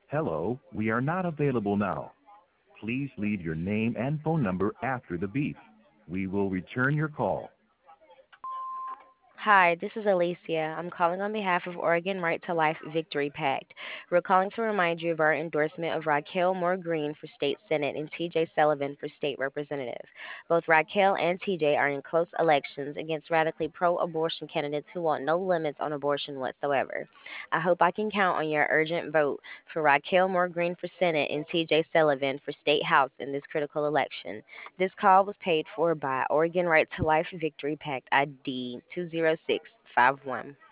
Hello, we are not available now. Please leave your name and phone number after the beep. We will return your call. Hi, this is Alicia. I'm calling on behalf of Oregon Right to Life Victory Pact. We're calling to remind you of our endorsement of Raquel Moore Green for State Senate and TJ Sullivan for State Representative. Both Raquel and TJ are in close elections against radically pro abortion candidates who want no limits on abortion whatsoever. I hope I can count on your urgent vote for Raquel Moore Green for Senate and TJ Sullivan for State House in this critical election. This call was paid for by Oregon Right to Life Victory Pact ID 20651.